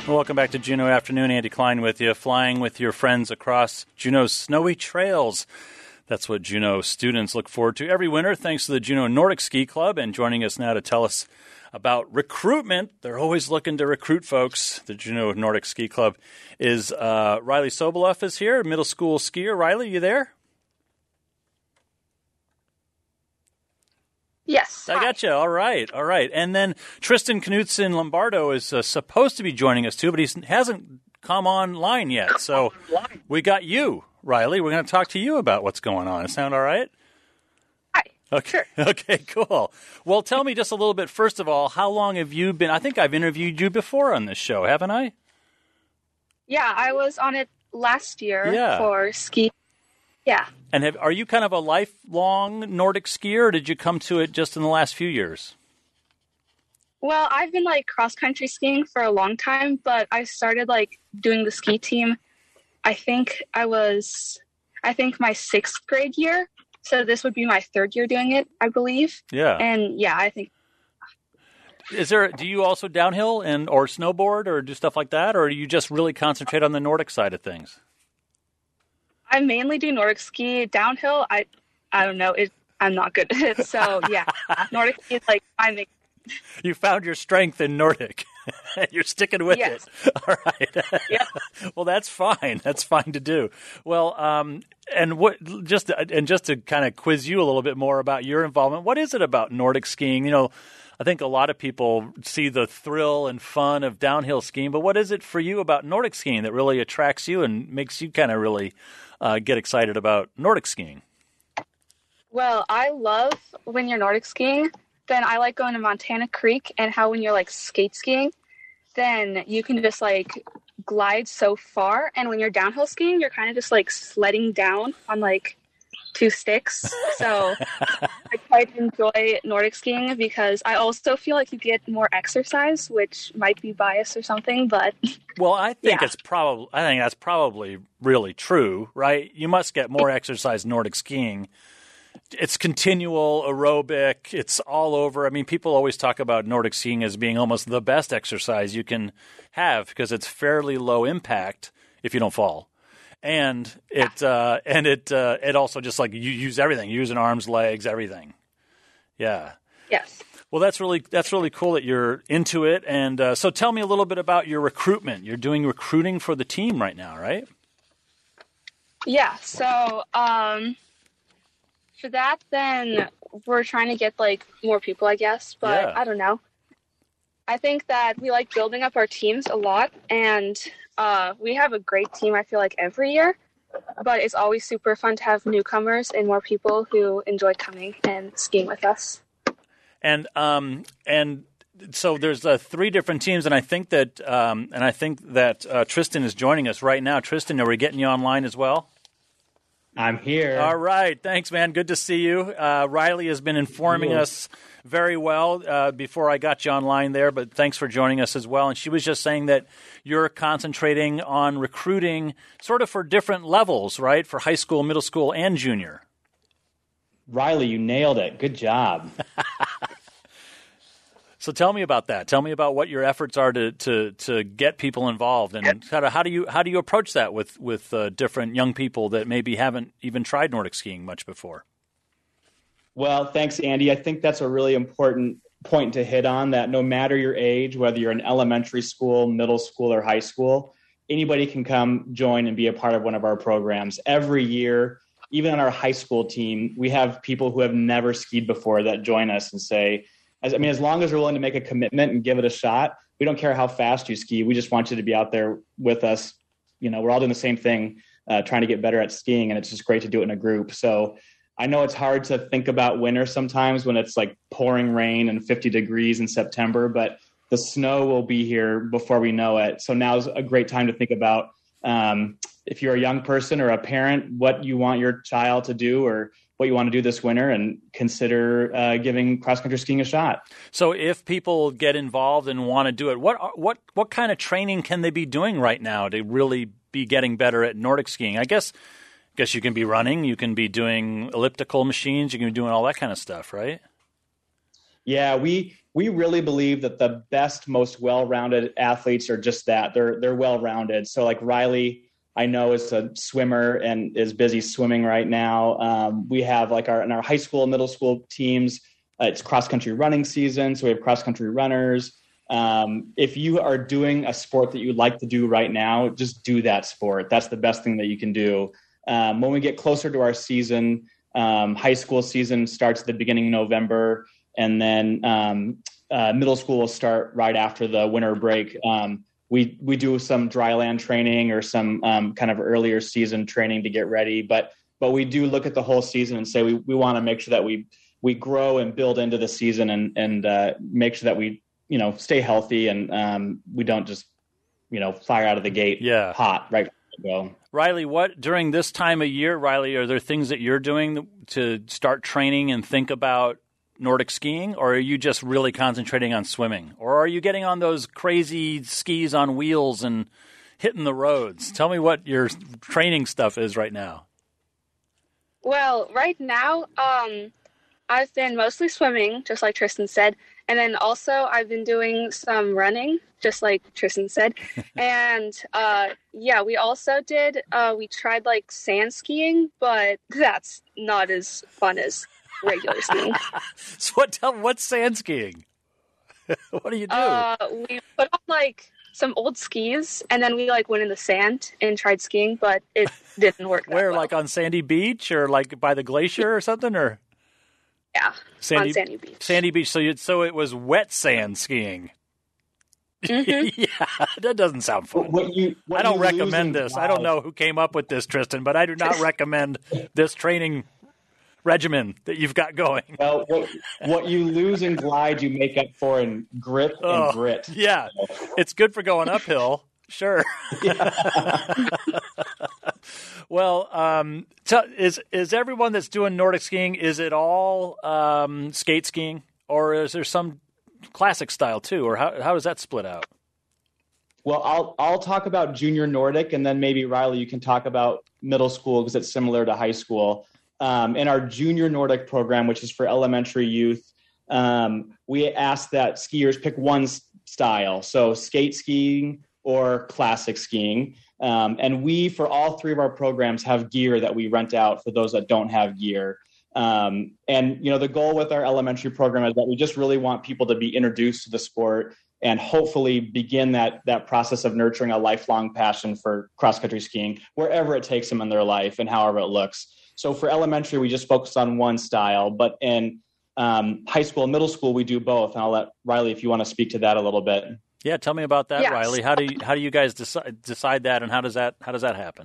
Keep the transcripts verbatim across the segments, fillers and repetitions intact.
Welcome back to Juneau Afternoon. Andy Klein with you, flying with your friends across Juneau's snowy trails. That's what Juneau students look forward to every winter, thanks to the Juneau Nordic Ski Club. And joining us now to tell us about recruitment, they're always looking to recruit folks. The Juneau Nordic Ski Club is uh, Riley Soboleff is here, middle school skier. Riley, you there? Yes. I got you. All right. All right. And then Tristan Knutson Lombardo is uh, supposed to be joining us too, but he hasn't come online yet. So we got you, Riley. We're going to talk to you about what's going on. Sound all right? Hi. Okay. Sure. Okay, cool. Well, tell me just a little bit, first of all, how long have you been? I think I've interviewed you before on this show, haven't I? Yeah, I was on it last year Yeah. for ski. Yeah. And have, are you kind of a lifelong Nordic skier, or did you come to it just in the last few years? Well, I've been like cross-country skiing for a long time, but I started like doing the ski team, I think I was, I think my sixth grade year. So this would be my third year doing it, I believe. Yeah. And yeah, I think. Is there? Do you also downhill and or snowboard or do stuff like that, or do you just really concentrate on the Nordic side of things? I mainly do Nordic ski. Downhill, I I don't know. It, I'm not good at it. So yeah, Nordic ski is like my main. You found your strength in Nordic. You're sticking with Yes. it. All right. Yep. Well, that's fine. That's fine to do. Well, um, and what just and just to kind of quiz you a little bit more about your involvement. What is it about Nordic skiing? You know, I think a lot of people see the thrill and fun of downhill skiing, but what is it for you about Nordic skiing that really attracts you and makes you kind of really uh, get excited about Nordic skiing? Well, I love when you're Nordic skiing. Then I like going to Montana Creek, and how when you're like skate skiing, then you can just like glide so far. And when you're downhill skiing, you're kind of just like sledding down on like two sticks. So I quite enjoy Nordic skiing because I also feel like you get more exercise, which might be biased or something, but well, I think yeah. it's probably I think that's probably really true, right? You must get more exercise Nordic skiing. It's continual aerobic. It's all over. I mean, people always talk about Nordic skiing as being almost the best exercise you can have because it's fairly low impact if you don't fall. And it uh, and it uh, it also just like you use everything, you using arms, legs, everything. Yeah. Yes. Well, that's really that's really cool that you're into it. And uh, so, tell me a little bit about your recruitment. You're doing recruiting for the team right now, right? Yeah. So um, for that, then we're trying to get like more people, I guess. But Yeah. I don't know. I think that we like building up our teams a lot, and uh, we have a great team, I feel like, every year. But it's always super fun to have newcomers and more people who enjoy coming and skiing with us. And um and so there's uh, three different teams, and I think that um and I think that uh, Tristan is joining us right now. Tristan, are we getting you online as well? I'm here. All right. Thanks, man. Good to see you. Uh, Riley has been informing Yeah. us very well uh, before I got you online there, but thanks for joining us as well. And she was just saying that you're concentrating on recruiting sort of for different levels, right? For high school, middle school, and junior. Riley, you nailed it. Good job. So tell me about that. Tell me about what your efforts are to to, to get people involved, and how, to, how do you how do you approach that with with uh, different young people that maybe haven't even tried Nordic skiing much before? Well, thanks, Andy. I think that's a really important point to hit on, that no matter your age, whether you're in elementary school, middle school, or high school, anybody can come join and be a part of one of our programs. Every year, even on our high school team, we have people who have never skied before that join us and say, as, I mean, as long as we're willing to make a commitment and give it a shot, we don't care how fast you ski. We just want you to be out there with us. You know, we're all doing the same thing, uh, trying to get better at skiing, and it's just great to do it in a group. So I know it's hard to think about winter sometimes when it's like pouring rain and fifty degrees in September, but the snow will be here before we know it. So now's a great time to think about um, if you're a young person or a parent, what you want your child to do or what you want to do this winter, and consider uh, giving cross-country skiing a shot. So if people get involved and want to do it, what what what kind of training can they be doing right now to really be getting better at Nordic skiing? I guess I guess you can be running, you can be doing elliptical machines, you can be doing all that kind of stuff, right? Yeah, we we really believe that the best, most well-rounded athletes are just that. They're they're well-rounded. So like Riley, I know, is a swimmer and is busy swimming right now. Um, we have like our in our high school, middle school teams, uh, it's cross-country running season, so we have cross-country runners. Um, if you are doing a sport that you like to do right now, just do that sport. That's the best thing that you can do. Um, when we get closer to our season, um, high school season starts at the beginning of November, and then um, uh, middle school will start right after the winter break. Um, we we do some dry land training or some um, kind of earlier season training to get ready, but but we do look at the whole season and say we we want to make sure that we we grow and build into the season and and uh, make sure that we you know stay healthy and um, we don't just you know fire out of the gate yeah. hot right go. Riley, what during this time of year, Riley, are there things that you're doing to start training and think about Nordic skiing, or are you just really concentrating on swimming? Or are you getting on those crazy skis on wheels and hitting the roads? Tell me what your training stuff is right now. Well, right now, um, I've been mostly swimming, just like Tristan said. And then also I've been doing some running, just like Tristan said. and uh, yeah, we also did, uh, we tried like sand skiing, but that's not as fun as regular skiing. So what, tell, what's sand skiing? What do you do? Uh, we put on like some old skis and then we like went in the sand and tried skiing, but it didn't work that Where, well. like on Sandy Beach or like by the glacier or something? Or yeah, Sandy, on Sandy Beach. Sandy Beach. So you, so it was wet sand skiing. Mm-hmm. Yeah, that doesn't sound fun. What you, what I don't you recommend this. I don't know who came up with this, Tristan, but I do not recommend this training regimen that you've got going. Well, what, what you lose in glide, you make up for in grip and Oh, grit. Yeah, it's good for going uphill, sure. Well, um, so is is everyone that's doing Nordic skiing, is it all um, skate skiing, or is there some classic style too, or how how does that split out? Well, I'll I'll talk about junior Nordic, and then maybe Riley, you can talk about middle school because it's similar to high school. Um, in our junior Nordic program, which is for elementary youth, um, we ask that skiers pick one s- style, so skate skiing or classic skiing. Um, and we, for all three of our programs, have gear that we rent out for those that don't have gear. Um, and, you know, the goal with our elementary program is that we just really want people to be introduced to the sport and hopefully begin that that process of nurturing a lifelong passion for cross-country skiing, wherever it takes them in their life and however it looks. So for elementary, we just focus on one style, but in um, high school and middle school, we do both. And I'll let Riley, if you want to speak to that a little bit. Yeah, tell me about that, Yes. Riley. How do you how do you guys decide decide that, and how does that how does that happen?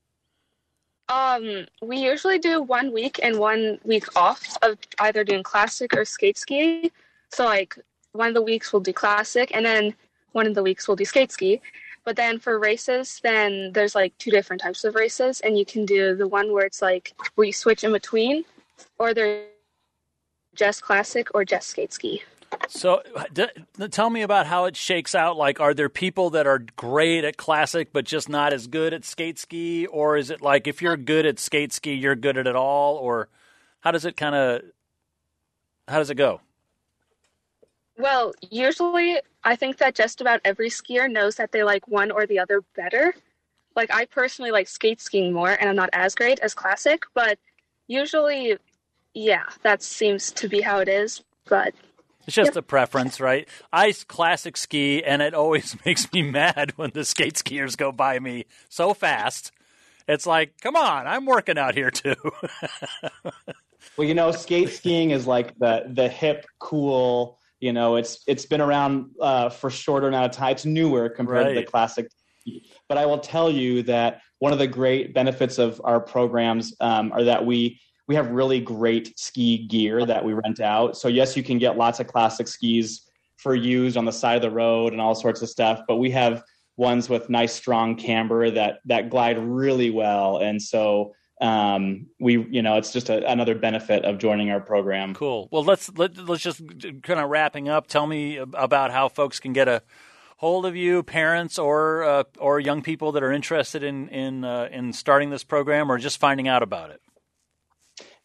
Um, we usually do one week and one week off of either doing classic or skate ski. So like one of the weeks we'll do classic and then one of the weeks we'll do skate ski. But then for races, then there's like two different types of races, and you can do the one where it's like where you switch in between, or they're just classic or just skate ski. So d- tell me about how it shakes out. Like, are there people that are great at classic but just not as good at skate ski? Or is it like if you're good at skate ski, you're good at it all? Or how does it kind of, how does it go? Well, usually I think that just about every skier knows that they like one or the other better. Like I personally like skate skiing more and I'm not as great as classic, but usually, yeah, that seems to be how it is. But It's just Yep. a preference, right? I classic ski, and it always makes me mad when the skate skiers go by me so fast. It's like, come on, I'm working out here too. Well, you know, skate skiing is like the the hip, cool. You know, it's it's been around uh, for shorter amount of time. It's newer compared to the Right. classic. But I will tell you that one of the great benefits of our programs um, are that we we have really great ski gear that we rent out. So yes, you can get lots of classic skis for use on the side of the road and all sorts of stuff. But we have ones with nice, strong camber that that glide really well. And so um, we, you know, it's just a, another benefit of joining our program. Cool. Well, let's let, let's just kind of wrapping up. Tell me about how folks can get a hold of you, parents or uh, or young people that are interested in in uh, in starting this program or just finding out about it.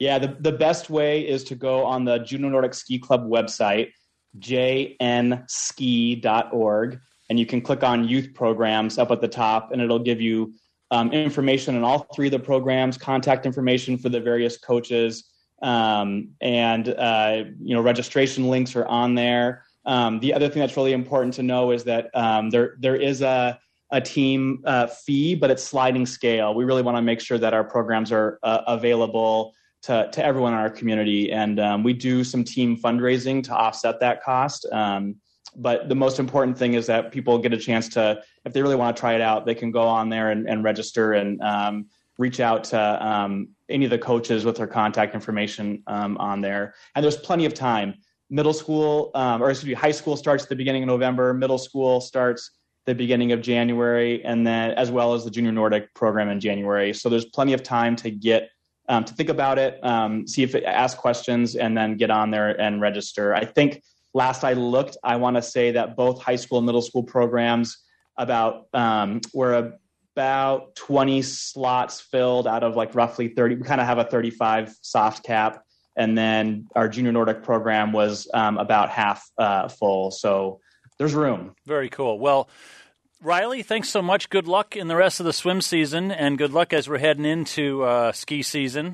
Yeah, the, the best way is to go on the Juneau Nordic Ski Club website, j n ski dot org, and you can click on youth programs up at the top, and it'll give you um, information on all three of the programs, contact information for the various coaches, um, and uh, you know registration links are on there. Um, the other thing that's really important to know is that um, there there is a a team uh, fee, but it's sliding scale. We really want to make sure that our programs are uh, available to, to everyone in our community. And um, we do some team fundraising to offset that cost. Um, but the most important thing is that people get a chance to, if they really want to try it out, they can go on there and, and register and um, reach out to um, any of the coaches with their contact information um, on there. And there's plenty of time. Middle school, um, or excuse me, high school starts at the beginning of November. Middle school starts the beginning of January, and then as well as the Junior Nordic program in January. So there's plenty of time to get Um, to think about it, um, see if it, ask questions, and then get on there and register. I think last I looked, I want to say that both high school and middle school programs about um, were about twenty slots filled out of like roughly thirty. We kind of have a thirty-five soft cap, and then our Junior Nordic program was um, about half uh, full. So there's room. Very cool. Well, Riley, thanks so much. Good luck in the rest of the swim season, and good luck as we're heading into uh, ski season.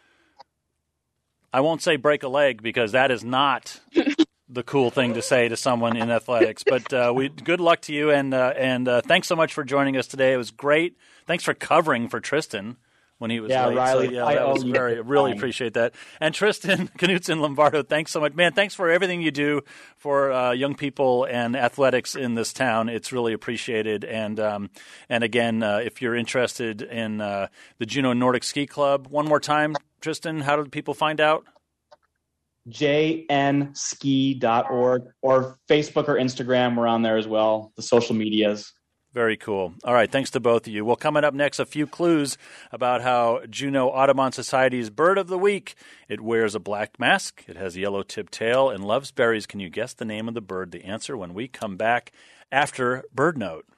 I won't say break a leg because that is not the cool thing to say to someone in athletics. But uh, we good luck to you, and uh, and uh, thanks so much for joining us today. It was great. Thanks for covering for Tristan when he was yeah, late. Riley, so, yeah, I that was owe you very really appreciate that. And Tristan Knutson Lombardo, thanks so much, man. Thanks for everything you do for uh, young people and athletics in this town. It's really appreciated. And um, and again, uh, if you're interested in uh, the Juneau Nordic Ski Club, one more time, Tristan, how do people find out? j n ski dot org or Facebook or Instagram. We're on there as well. The social medias. Very cool. All right, thanks to both of you. Well, coming up next, a few clues about how Juneau Audubon Society's Bird of the Week. It wears a black mask, it has a yellow-tipped tail, and loves berries. Can you guess the name of the bird? The answer when we come back after Bird Note.